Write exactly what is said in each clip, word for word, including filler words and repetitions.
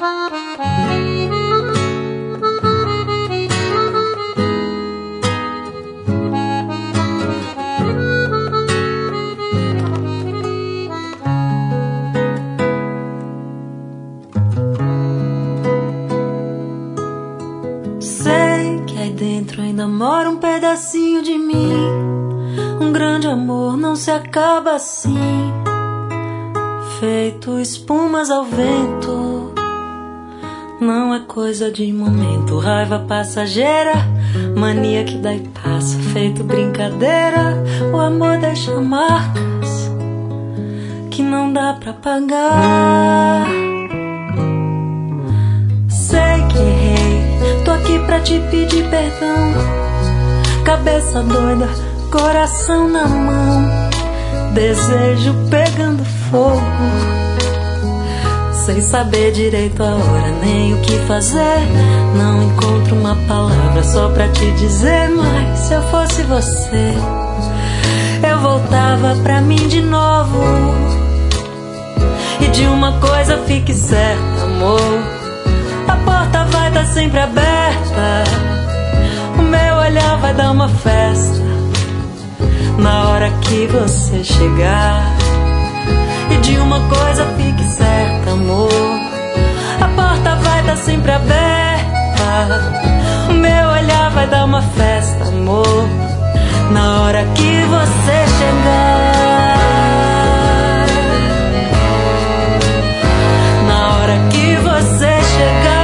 Sei que aí dentro ainda mora um pedacinho de mim. Um grande amor não se acaba assim, feito espumas ao vento. Não é coisa de momento, raiva passageira, mania que dá e passa, feito brincadeira. O amor deixa marcas que não dá pra pagar. Sei que errei, tô aqui pra te pedir perdão. Cabeça doida, coração na mão, desejo pegando fogo, sem saber direito a hora nem o que fazer. Não encontro uma palavra só pra te dizer, mas se eu fosse você, eu voltava pra mim de novo. E de uma coisa fique certa, amor, a porta vai estar sempre aberta. O meu olhar vai dar uma festa na hora que você chegar. E de uma coisa fique certa, amor, a porta vai estar sempre aberta. O meu olhar vai dar uma festa, amor, na hora que você chegar. Na hora que você chegar.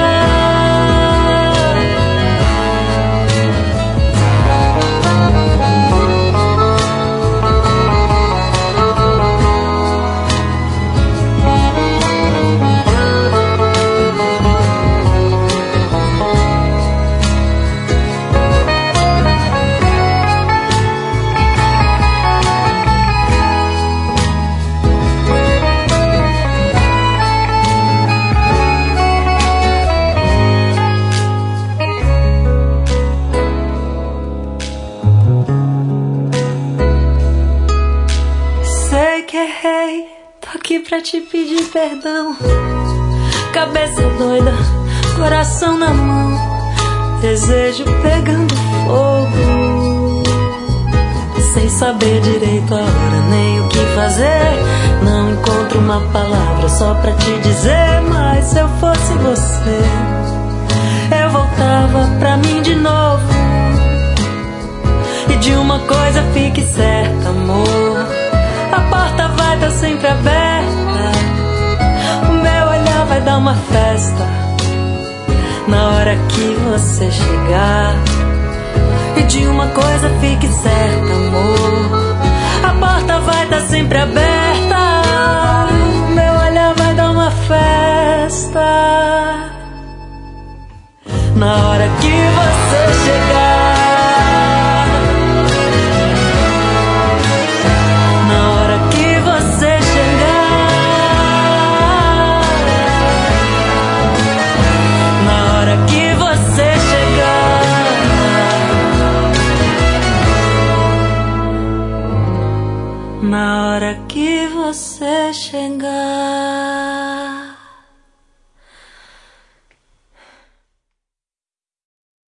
Pra te pedir perdão. Cabeça doida, coração na mão, desejo pegando fogo, sem saber direito a hora nem o que fazer. Não encontro uma palavra só pra te dizer, mas se eu fosse você, eu voltava pra mim de novo. E de uma coisa fique certa, amor, a porta vai estar sempre aberta. O meu olhar vai dar uma festa na hora que você chegar. E de uma coisa fique certa, amor, a porta vai estar sempre aberta. O meu olhar vai dar uma festa na hora que você chegar. Na hora que você chegar.